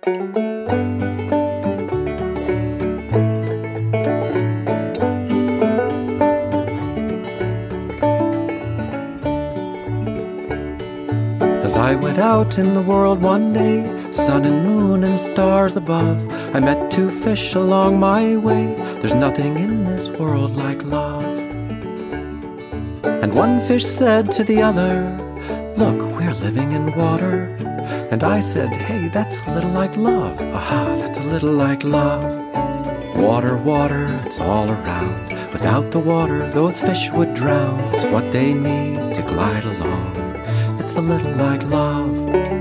As I went out in the world one day, sun and moon and stars above, I met two fish along my way. There's nothing in this world like love. And one fish said to the other, look, we're living in water. And I said, hey, that's a little like love. Aha, that's a little like love. Water, water, it's all around. Without the water, those fish would drown. It's what they need to glide along. It's a little like love.